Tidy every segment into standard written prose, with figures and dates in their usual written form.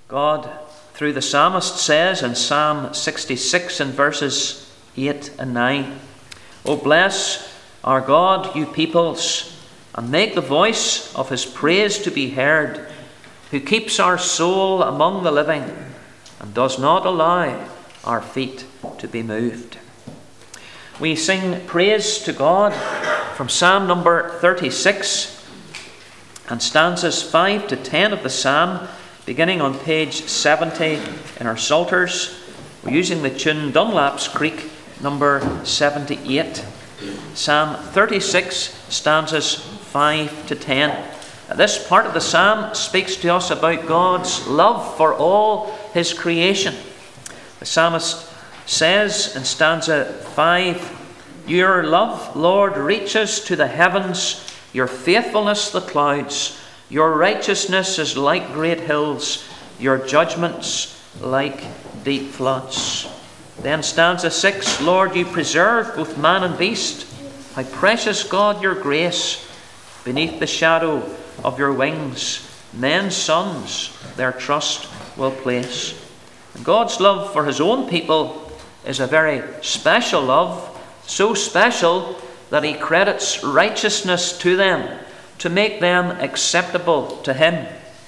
God, through the psalmist, says in Psalm 66 in verses 8 and 9, "O bless our God, you peoples, and make the voice of his praise to be heard, who keeps our soul among the living, and does not allow our feet to be moved." We sing praise to God from Psalm number 36 and stanzas 5 to 10 of the psalm, beginning on page 70 in our Psalters. We're using the tune Dunlap's Creek, number 78. Psalm 36, stanzas 5 to 10. This part of the psalm speaks to us about God's love for all his creation. The psalmist says in stanza 5, "Your love, Lord, reaches to the heavens, your faithfulness the clouds. Your righteousness is like great hills, your judgments like deep floods." Then stanza 6, "Lord, you preserve both man and beast. How precious, God, your grace. Beneath the shadow of your wings, men's sons their trust will place." And God's love for his own people is a very special love, so special that he credits righteousness to them to make them acceptable to him.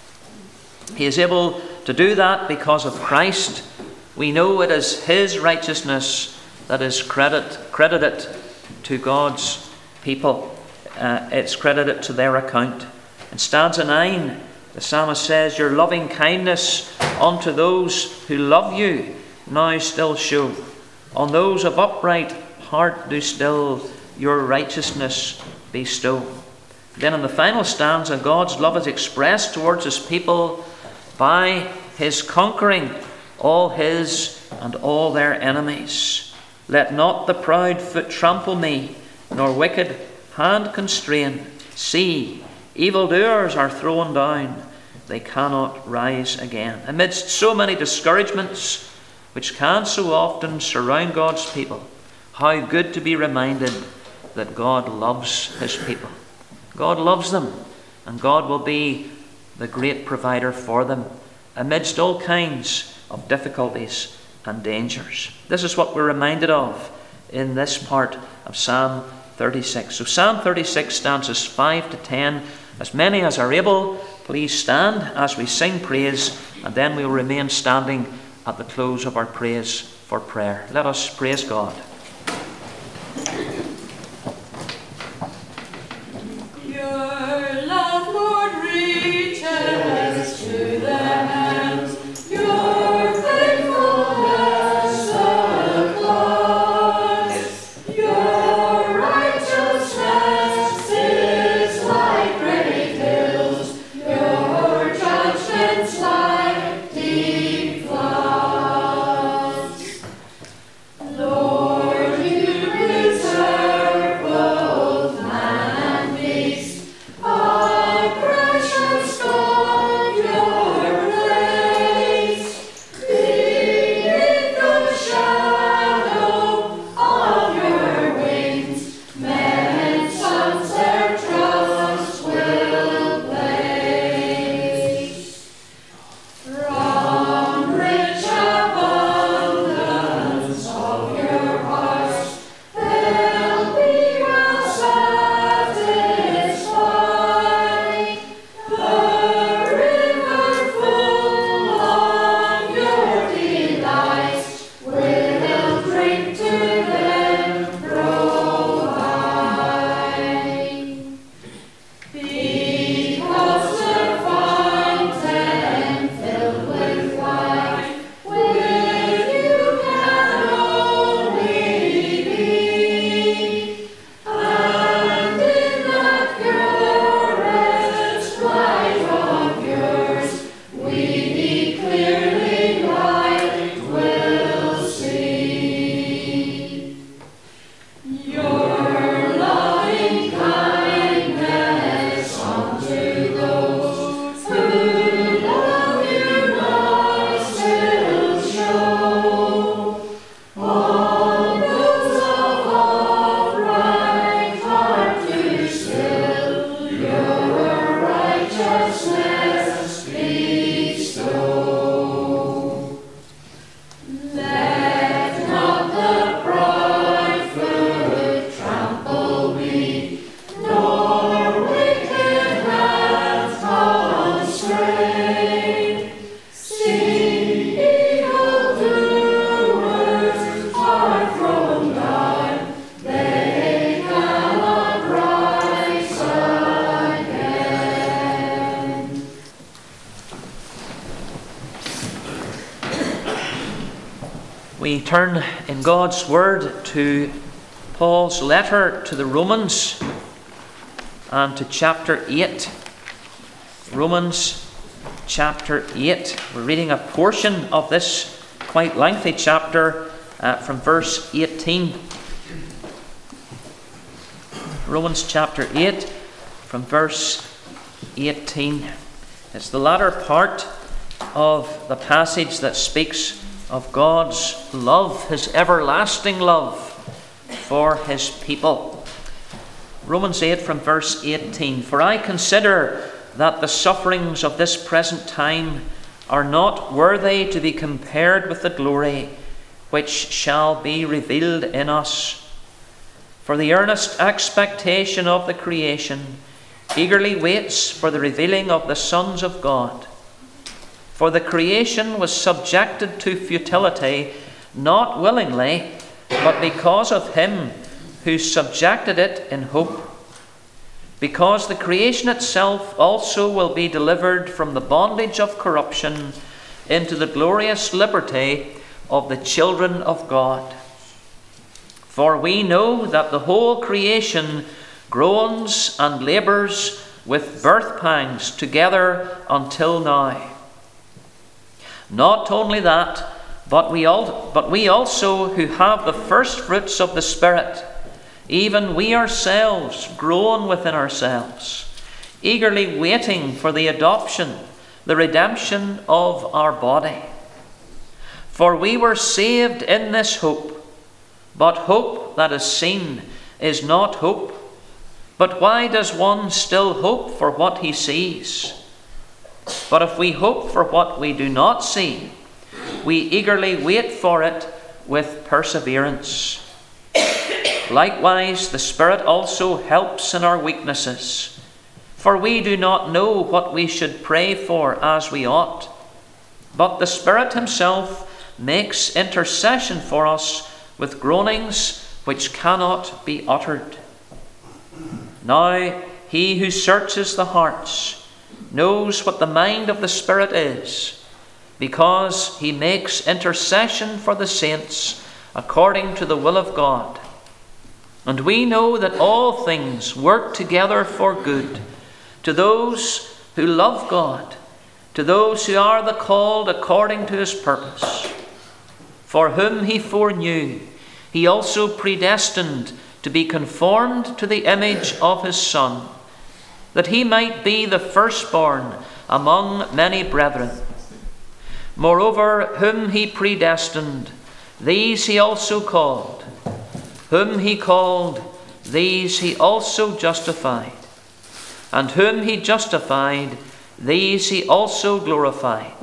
He is able to do that because of Christ. We know it is his righteousness that is credited to God's people. It's credited to their account. In stanza 9, the psalmist says, "Your loving kindness unto those who love you now still show. On those of upright heart do still your righteousness bestow." Then in the final stanza, God's love is expressed towards his people by his conquering all his and all their enemies. "Let not the proud foot trample me, nor wicked hand constrain. See, evildoers are thrown down, they cannot rise again." Amidst so many discouragements which can so often surround God's people, how good to be reminded that God loves his people. God loves them, and God will be the great provider for them amidst all kinds of difficulties and dangers. This is what we're reminded of in this part of Psalm 36. So Psalm 36, stanzas 5 to 10. As many as are able, please stand as we sing praise, and then we'll remain standing at the close of our praise for prayer. Let us praise God. Your love, Lord, reaches to the heavens. Your faithfulness the clouds. Your righteousness is like great hills. Your judgments like deep floods. Lord, slain. See, evildoers are thrown down, they cannot rise again. We turn in God's Word to Paul's letter to the Romans and to chapter 8. Romans chapter 8. We're reading a portion of this quite lengthy chapter from verse 18. Romans chapter 8 from verse 18. It's the latter part of the passage that speaks of God's love, His everlasting love for His people. Romans 8 from verse 18. For I consider that the sufferings of this present time are not worthy to be compared with the glory which shall be revealed in us. For the earnest expectation of the creation eagerly waits for the revealing of the sons of God. For the creation was subjected to futility, not willingly, but because of Him who subjected it in hope. Because the creation itself also will be delivered from the bondage of corruption into the glorious liberty of the children of God. For we know that the whole creation groans and labours with birth pangs together until now. Not only that, but we also who have the first fruits of the Spirit, even we ourselves groan within ourselves, eagerly waiting for the adoption, the redemption of our body. For we were saved in this hope, but hope that is seen is not hope. But why does one still hope for what he sees? But if we hope for what we do not see, we eagerly wait for it with perseverance. Likewise, the Spirit also helps in our weaknesses, for we do not know what we should pray for as we ought. But the Spirit Himself makes intercession for us with groanings which cannot be uttered. Now, He who searches the hearts knows what the mind of the Spirit is, because He makes intercession for the saints according to the will of God. And we know that all things work together for good to those who love God, to those who are the called according to His purpose. For whom He foreknew, He also predestined to be conformed to the image of His Son, that He might be the firstborn among many brethren. Moreover, whom He predestined, these He also called. Whom He called, these He also justified. And whom He justified, these He also glorified.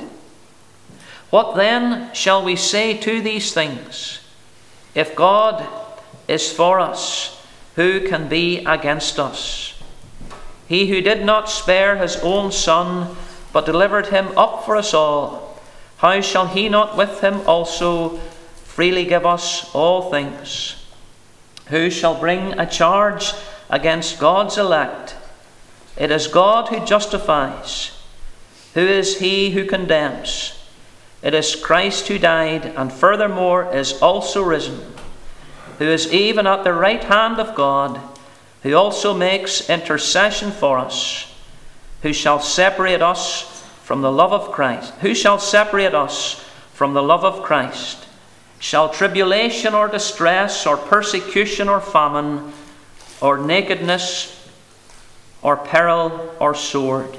What then shall we say to these things? If God is for us, who can be against us? He who did not spare His own Son, but delivered Him up for us all, how shall He not with Him also freely give us all things? Who shall bring a charge against God's elect? It is God who justifies. Who is he who condemns? It is Christ who died, and furthermore is also risen, who is even at the right hand of God, who also makes intercession for us. Who shall separate us from the love of Christ? Who shall separate us from the love of Christ? Shall tribulation or distress or persecution or famine or nakedness or peril or sword?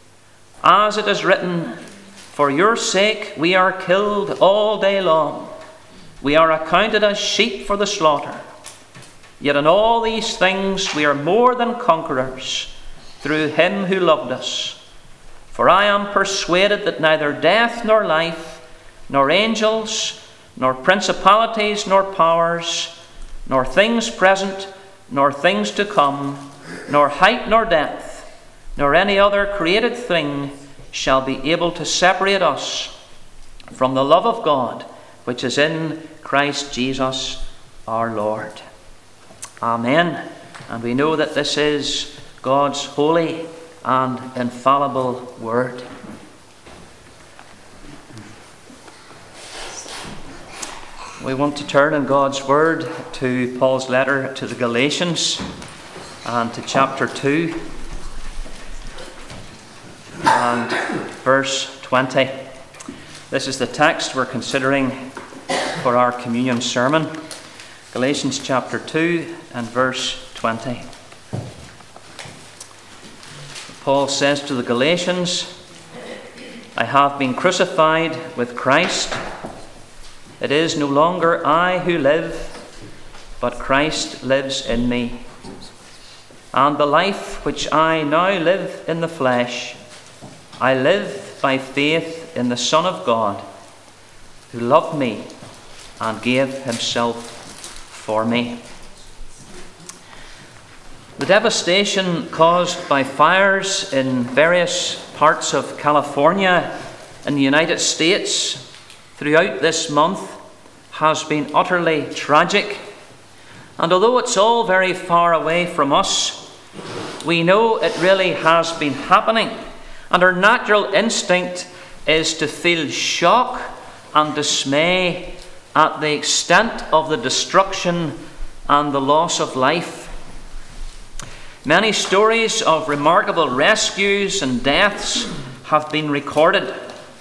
As it is written, for your sake we are killed all day long. We are accounted as sheep for the slaughter. Yet in all these things we are more than conquerors through Him who loved us. For I am persuaded that neither death nor life, nor angels, nor principalities, nor powers, nor things present, nor things to come, nor height nor depth, nor any other created thing shall be able to separate us from the love of God, which is in Christ Jesus our Lord. Amen. And we know that this is God's holy and infallible word. We want to turn in God's word to Paul's letter to the Galatians and to chapter 2 and verse 20. This is the text we're considering for our communion sermon. Galatians chapter 2 and verse 20. Paul says to the Galatians, I have been crucified with Christ. It is no longer I who live, but Christ lives in me. And the life which I now live in the flesh, I live by faith in the Son of God, who loved me and gave himself for me. The devastation caused by fires in various parts of California in the United States throughout this month has been utterly tragic. And although it's all very far away from us, we know it really has been happening. And our natural instinct is to feel shock and dismay at the extent of the destruction and the loss of life. Many stories of remarkable rescues and deaths have been recorded.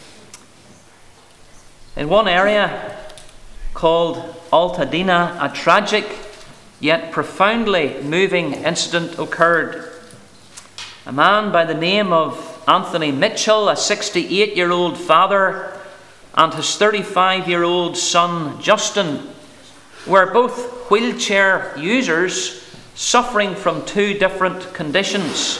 In one area called Altadena, a tragic yet profoundly moving incident occurred. A man by the name of Anthony Mitchell, a 68-year-old father, and his 35-year-old son Justin were both wheelchair users suffering from two different conditions.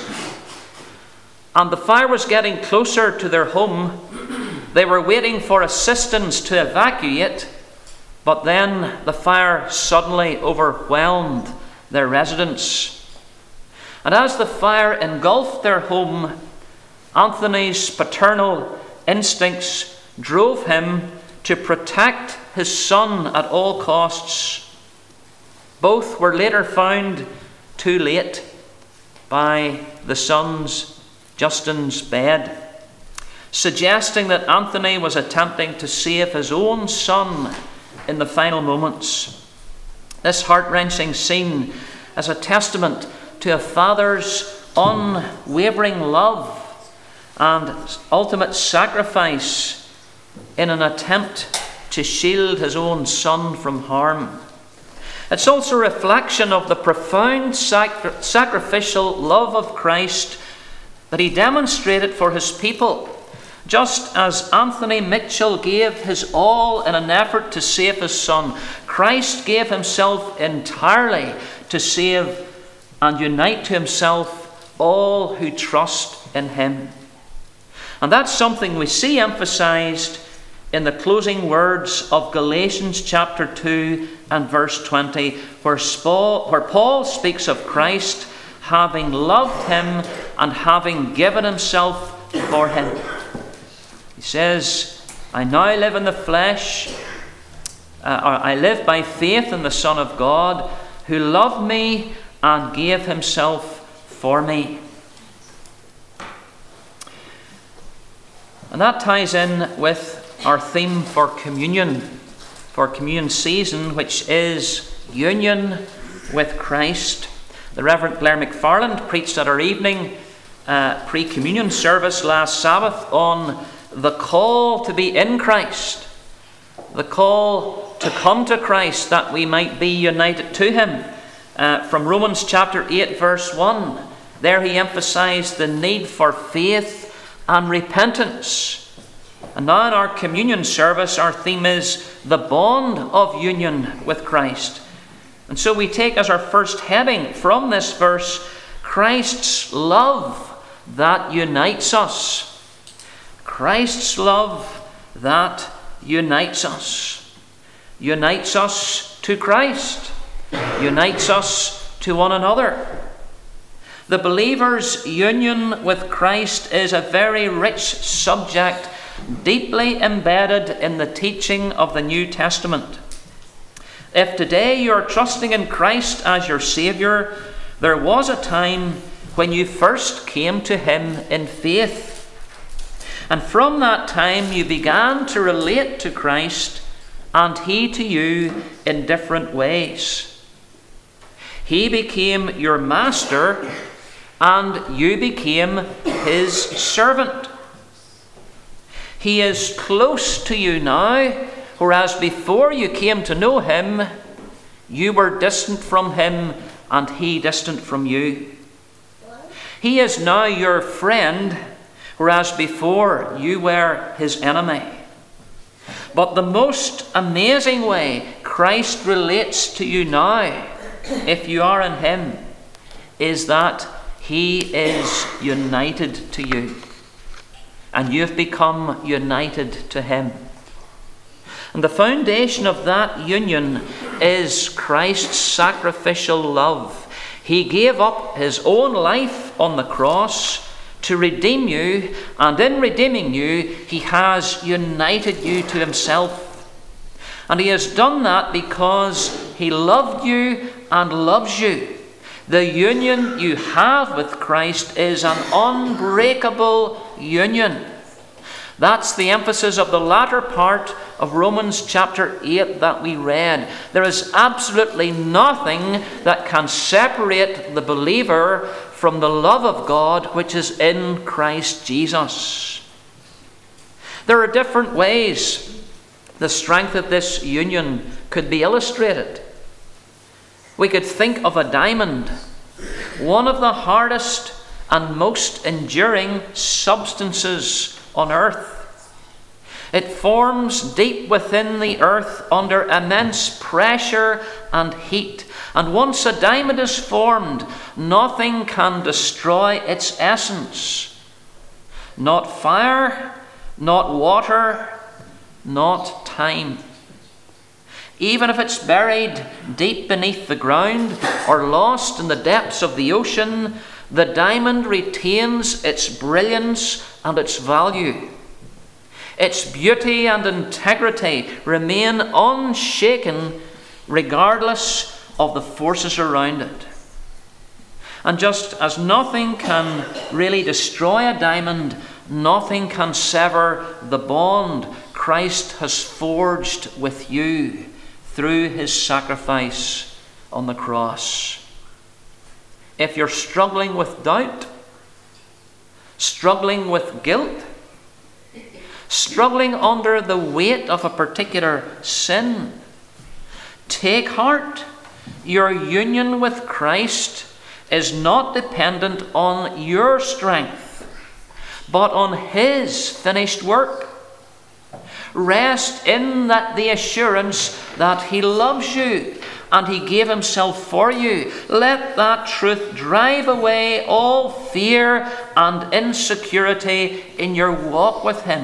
And the fire was getting closer to their home. They were waiting for assistance to evacuate, but then the fire suddenly overwhelmed their residence. And as the fire engulfed their home, Anthony's paternal instincts drove him to protect his son at all costs. Both were later found too late by the son's, Justin's, bed, suggesting that Anthony was attempting to save his own son in the final moments. This heart-wrenching scene is a testament to a father's unwavering love and ultimate sacrifice in an attempt to shield his own son from harm. It's also a reflection of the profound sacrificial love of Christ that he demonstrated for his people. Just as Anthony Mitchell gave his all in an effort to save his son, Christ gave himself entirely to save and unite to himself all who trust in him. And that's something we see emphasized in the closing words of Galatians chapter 2 and verse 20, where Paul speaks of Christ having loved him and having given himself for him. He says, I now live in the flesh, I live by faith in the Son of God, who loved me and gave himself for me. And that ties in with our theme for communion season, which is union with Christ. The Reverend Blair McFarland preached at our evening pre-communion service last Sabbath on the call to be in Christ, the call to come to Christ that we might be united to him. From Romans chapter 8 verse 1, there he emphasized the need for faith and repentance. And now in our communion service, our theme is the bond of union with Christ. And so we take as our first heading from this verse, Christ's love that unites us. Christ's love that unites us. Unites us to Christ. Unites us to one another. The believer's union with Christ is a very rich subject, deeply embedded in the teaching of the New Testament. If today you are trusting in Christ as your Saviour, there was a time when you first came to Him in faith. And from that time you began to relate to Christ and He to you in different ways. He became your master and you became His servant. He is close to you now, whereas before you came to know Him, you were distant from Him and He distant from you. He is now your friend, whereas before you were His enemy. But the most amazing way Christ relates to you now, if you are in Him, is that He is united to you. And you have become united to Him. And the foundation of that union is Christ's sacrificial love. He gave up His own life on the cross to redeem you, and in redeeming you, He has united you to Himself. And He has done that because He loved you and loves you. The union you have with Christ is an unbreakable union. That's the emphasis of the latter part of Romans chapter 8 that we read. There is absolutely nothing that can separate the believer from the love of God which is in Christ Jesus. There are different ways the strength of this union could be illustrated. We could think of a diamond, one of the hardest and most enduring substances on earth. It forms deep within the earth under immense pressure and heat. And once a diamond is formed, nothing can destroy its essence. Not fire, not water, not time. Even if it's buried deep beneath the ground or lost in the depths of the ocean, the diamond retains its brilliance and its value. Its beauty and integrity remain unshaken regardless of the forces around it. And just as nothing can really destroy a diamond, nothing can sever the bond Christ has forged with you through His sacrifice on the cross. If you're struggling with doubt, struggling with guilt, struggling under the weight of a particular sin, take heart. Your union with Christ is not dependent on your strength, but on His finished work. Rest in the assurance that He loves you and He gave Himself for you. Let that truth drive away all fear and insecurity in your walk with Him.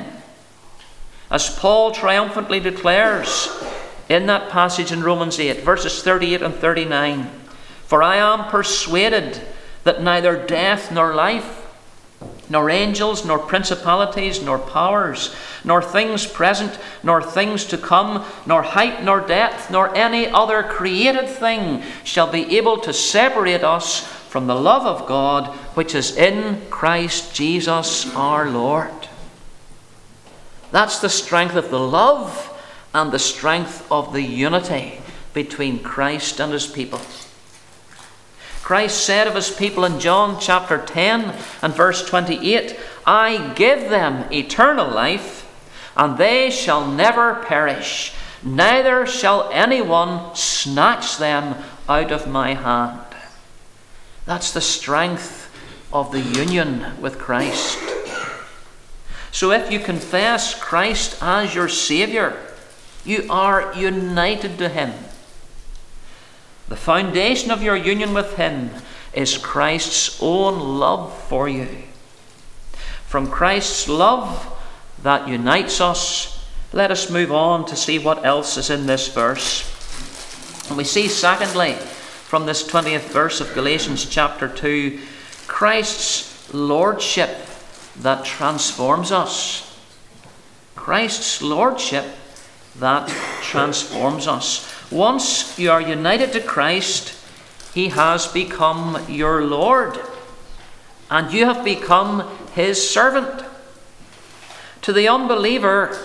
As Paul triumphantly declares in that passage in Romans 8, verses 38 and 39, "For I am persuaded that neither death nor life, nor angels, nor principalities, nor powers, nor things present, nor things to come, nor height, nor depth, nor any other created thing shall be able to separate us from the love of God which is in Christ Jesus our Lord." That's the strength of the love and the strength of the unity between Christ and His people. Christ said of His people in John chapter 10 and verse 28, "I give them eternal life, and they shall never perish, neither shall anyone snatch them out of my hand." That's the strength of the union with Christ. So if you confess Christ as your Saviour, you are united to Him. The foundation of your union with Him is Christ's own love for you. From Christ's love that unites us, let us move on to see what else is in this verse. And we see, secondly, from this 20th verse of Galatians chapter 2, Christ's lordship that transforms us. Christ's lordship that transforms us. Once you are united to Christ, he has become your Lord, and you have become his servant. To the unbeliever,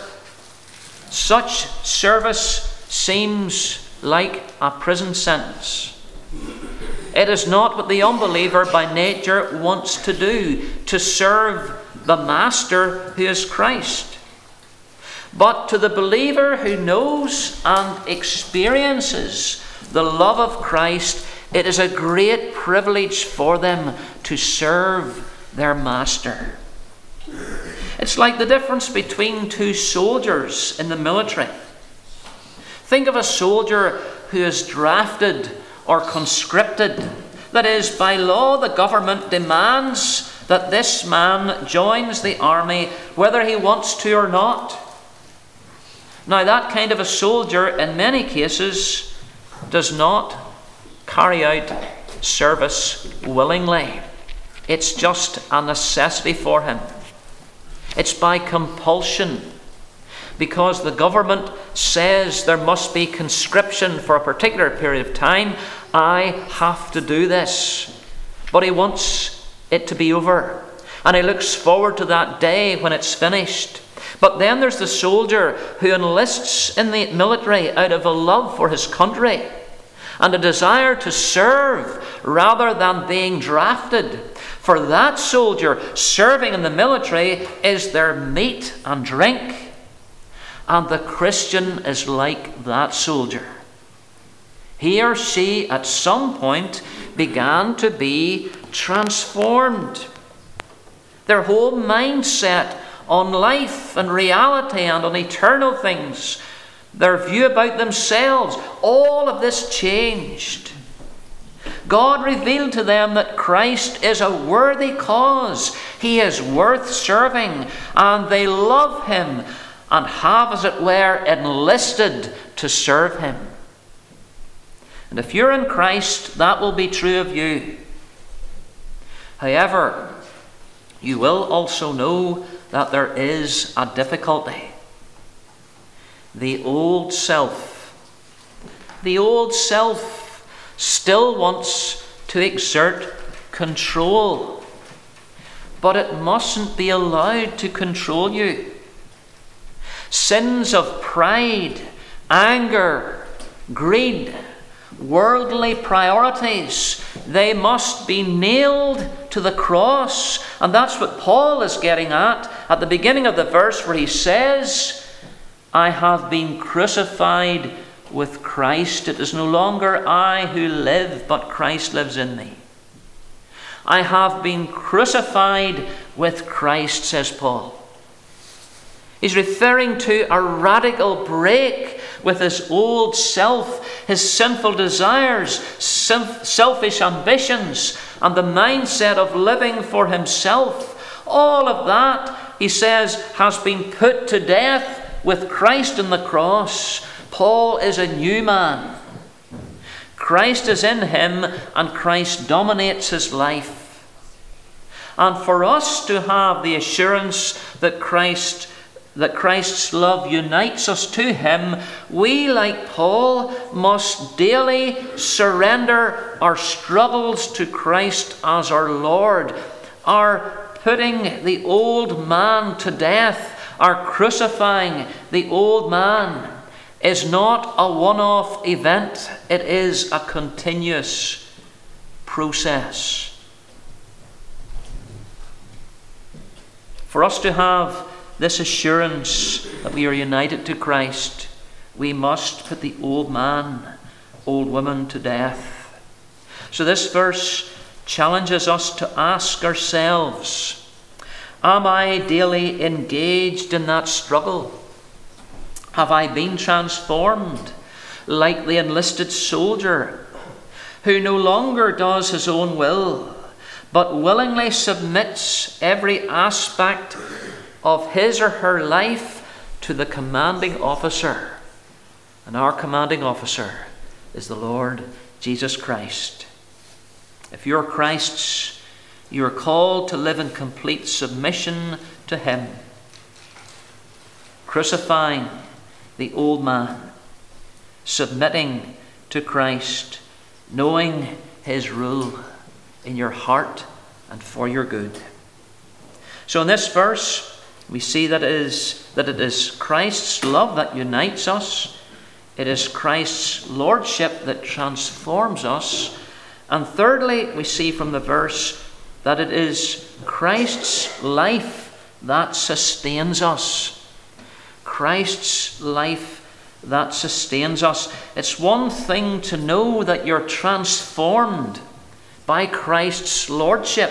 such service seems like a prison sentence. It is not what the unbeliever by nature wants to do, to serve the Master who is Christ. But to the believer who knows and experiences the love of Christ, it is a great privilege for them to serve their Master. It's like the difference between two soldiers in the military. Think of a soldier who is drafted or conscripted. That is, by law, the government demands that this man joins the army whether he wants to or not. Now, that kind of a soldier, in many cases, does not carry out service willingly. It's just a necessity for him. It's by compulsion, because the government says there must be conscription for a particular period of time. I have to do this. But he wants it to be over, and he looks forward to that day when it's finished. But then there's the soldier who enlists in the military out of a love for his country and a desire to serve rather than being drafted. For that soldier, serving in the military is their meat and drink. And the Christian is like that soldier. He or she at some point began to be transformed. Their whole mindset on life and reality and on eternal things, their view about themselves, all of this changed. God revealed to them that Christ is a worthy cause. He is worth serving, and they love him and have, as it were, enlisted to serve him. And if you're in Christ, that will be true of you. However, you will also know that there is a difficulty. The old self still wants to exert control, but it mustn't be allowed to control you. Sins of pride, anger, greed, worldly priorities, they must be nailed to the cross. And that's what Paul is getting at the beginning of the verse, where he says, I have been crucified with Christ. It is no longer I who live, but Christ lives in me. I have been crucified with Christ, says Paul. He's referring to a radical break with his old self, his sinful desires, selfish ambitions, and the mindset of living for himself. All of that, he says, has been put to death with Christ on the cross. Paul is a new man. Christ is in him, and Christ dominates his life. And for us to have the assurance that Christ's love unites us to him, we, like Paul, must daily surrender our struggles to Christ as our Lord. Our putting the old man to death, our crucifying the old man, is not a one-off event. It is a continuous process. For us to have this assurance that we are united to Christ, we must put the old man, old woman to death. So this verse challenges us to ask ourselves, am I daily engaged in that struggle? Have I been transformed like the enlisted soldier who no longer does his own will, but willingly submits every aspect of his or her life to the commanding officer? And our commanding officer is the Lord Jesus Christ. If you're Christ's, you are called to live in complete submission to him, crucifying the old man, submitting to Christ, knowing his rule in your heart and for your good. So in this verse, we see that it is Christ's love that unites us. It is Christ's lordship that transforms us. And thirdly, we see from the verse that it is Christ's life that sustains us. Christ's life that sustains us. It's one thing to know that you're transformed by Christ's lordship.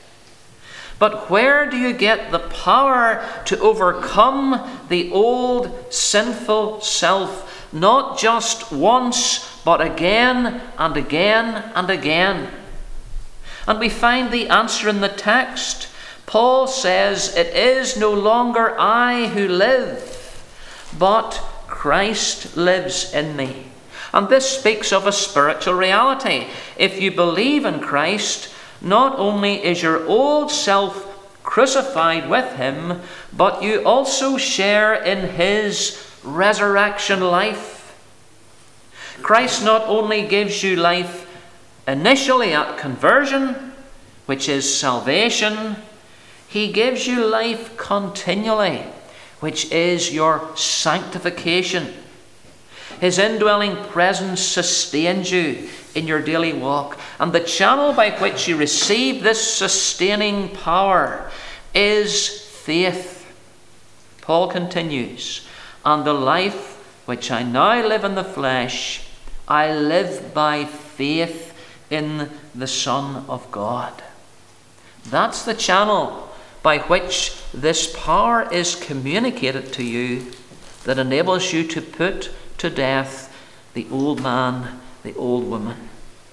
But where do you get the power to overcome the old sinful self? Not just once, but again and again and again. And we find the answer in the text. Paul says, "It is no longer I who live, but Christ lives in me." And this speaks of a spiritual reality. If you believe in Christ, not only is your old self crucified with him, but you also share in his resurrection life. Christ not only gives you life initially at conversion, which is salvation, he gives you life continually, which is your sanctification. His indwelling presence sustains you in your daily walk, and the channel by which you receive this sustaining power is faith. Paul continues, "And the life which I now live in the flesh, I live by faith in the Son of God." That's the channel by which this power is communicated to you that enables you to put to death the old man, the old woman.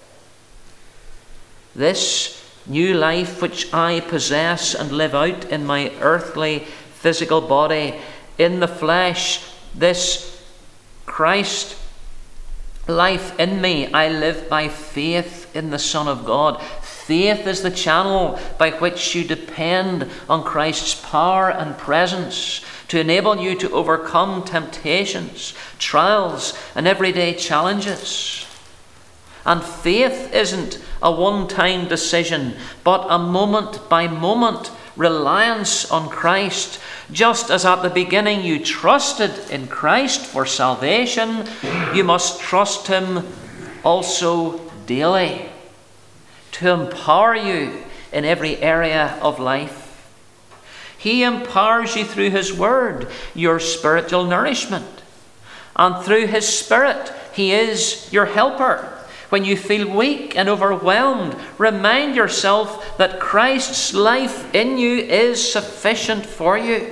This new life which I possess and live out in my earthly physical body, in the flesh, this Christ life in me, I live by faith in the Son of God. Faith is the channel by which you depend on Christ's power and presence to enable you to overcome temptations, trials, and everyday challenges. And faith isn't a one-time decision, but a moment-by-moment reliance on Christ. Just as at the beginning you trusted in Christ for salvation, you must trust him also daily to empower you in every area of life. He empowers you through his word, your spiritual nourishment. And through his Spirit, he is your helper. When you feel weak and overwhelmed, remind yourself that Christ's life in you is sufficient for you.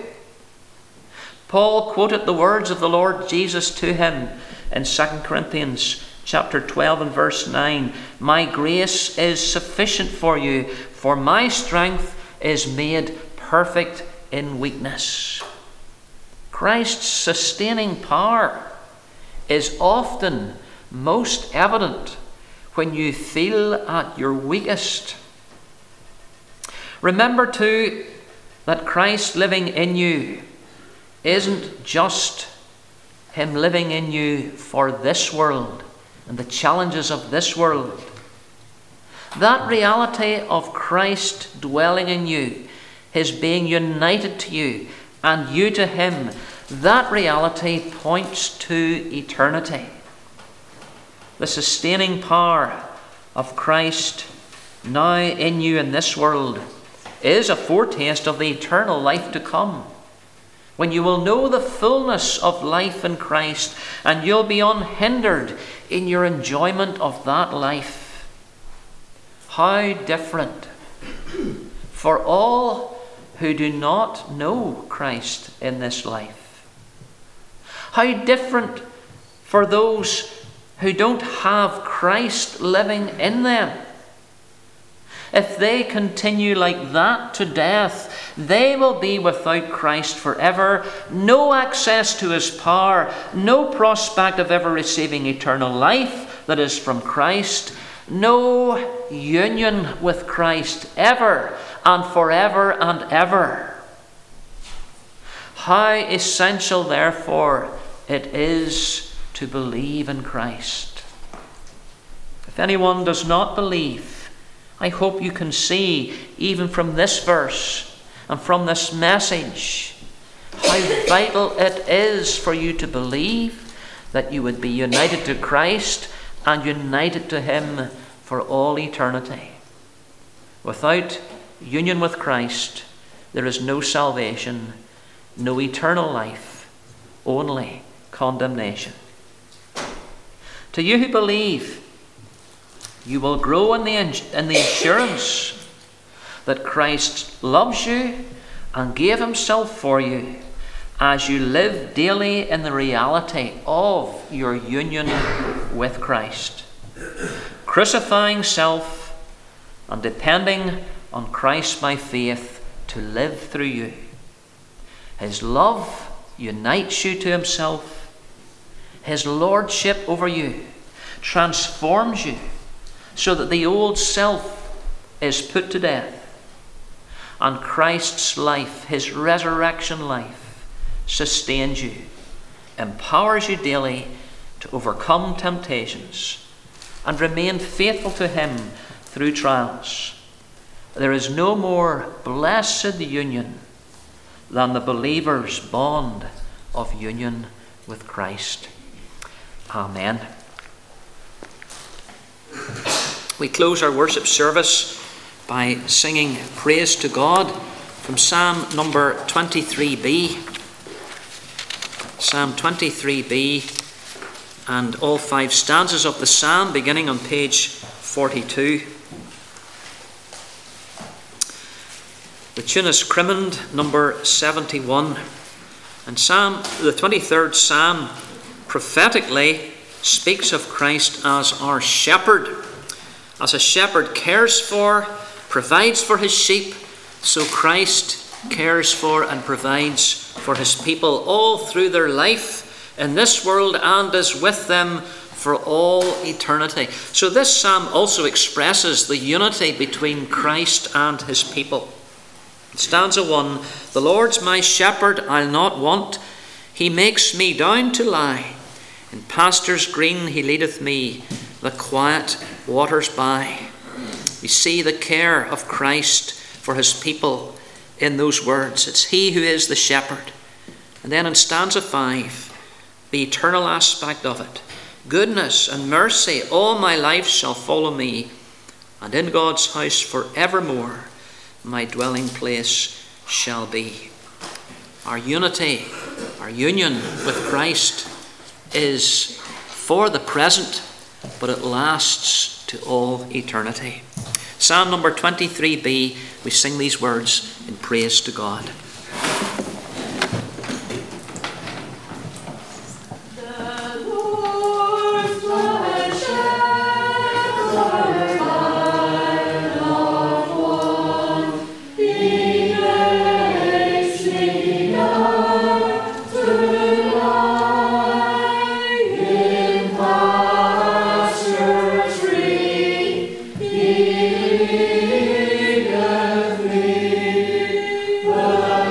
Paul quoted the words of the Lord Jesus to him in 2 Corinthians chapter 12 and verse 9. "My grace is sufficient for you, for my strength is made perfect in weakness." Christ's sustaining power is often most evident when you feel at your weakest. Remember too that Christ living in you isn't just him living in you for this world and the challenges of this world. That reality of Christ dwelling in you, his being united to you and you to him, that reality points to eternity. The sustaining power of Christ now in you in this world is a foretaste of the eternal life to come, when you will know the fullness of life in Christ and you'll be unhindered in your enjoyment of that life. How different for all who do not know Christ in this life. How different for those who don't have Christ living in them. If they continue like that to death, they will be without Christ forever, no access to his power, no prospect of ever receiving eternal life that is from Christ, No union with Christ ever and forever and ever. How essential, therefore, it is to believe in Christ. If anyone does not believe, I hope you can see, even from this verse and from this message, how vital it is for you to believe that you would be united to Christ and united to Him for all eternity. Without union with Christ, there is no salvation, no eternal life, only condemnation. To you who believe, you will grow in the assurance that Christ loves you and gave Himself for you as you live daily in the reality of your union with Christ, crucifying self and depending on Christ by faith to live through you. His love unites you to Himself. His lordship over you transforms you so that the old self is put to death, and Christ's life, His resurrection life, sustains you, empowers you daily to overcome temptations and remain faithful to Him through trials. There is no more blessed union than the believer's bond of union with Christ. Amen. We close our worship service by singing praise to God from Psalm number 23b. Psalm 23b and all 5 stanzas of the psalm, beginning on page 42. The tune is Crimond number 71. And the 23rd psalm prophetically speaks of Christ as our shepherd. As a shepherd cares for, provides for his sheep, so Christ cares for and provides for His people all through their life in this world and is with them for all eternity. So this psalm also expresses the unity between Christ and His people. Stanza 1, the Lord's my shepherd, I'll not want. He makes me down to lie. In pastures green He leadeth me, the quiet waters by. We see the care of Christ for His people in those words. It's He who is the shepherd. And then in stanza 5, the eternal aspect of it. Goodness and mercy all my life shall follow me, and in God's house forevermore my dwelling place shall be. Our unity, our union with Christ is for the present, but it lasts to all eternity. Psalm number 23b, we sing these words in praise to God. He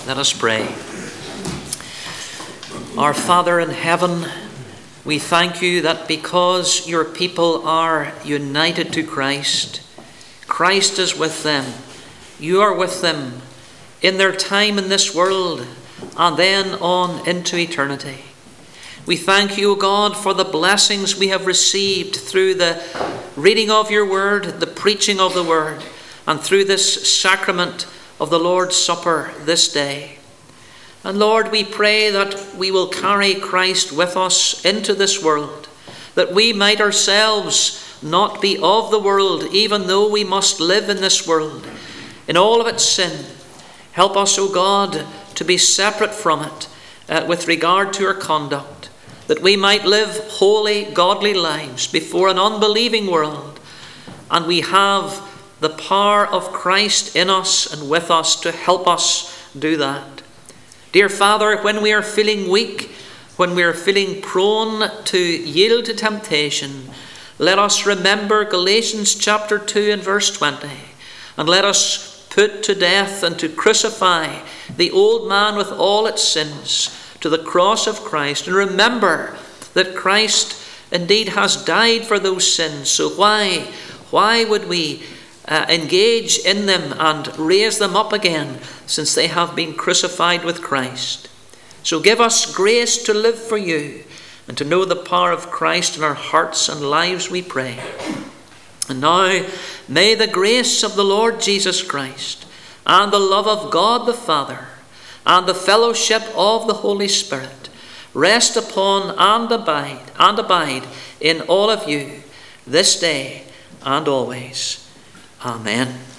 Let us pray. Our Father in heaven, we thank you that because your people are united to Christ, Christ is with them. You are with them in their time in this world and then on into eternity. We thank you, O God, for the blessings we have received through the reading of your word, the preaching of the word, and through this sacrament of the Lord's Supper this day. And Lord, we pray that we will carry Christ with us into this world, that we might ourselves not be of the world, even though we must live in this world, in all of its sin. Help us, O God, to be separate from it with regard to our conduct, that we might live holy, godly lives before an unbelieving world, and we have the power of Christ in us and with us to help us do that. Dear Father, when we are feeling weak, when we are feeling prone to yield to temptation, let us remember Galatians chapter 2 and verse 20, and let us put to death and to crucify the old man with all its sins to the cross of Christ, and remember that Christ indeed has died for those sins. So why would we engage in them and raise them up again, since they have been crucified with Christ? So give us grace to live for you and to know the power of Christ in our hearts and lives, we pray. And now may the grace of the Lord Jesus Christ and the love of God the Father and the fellowship of the Holy Spirit rest upon and abide in all of you this day and always. Amen.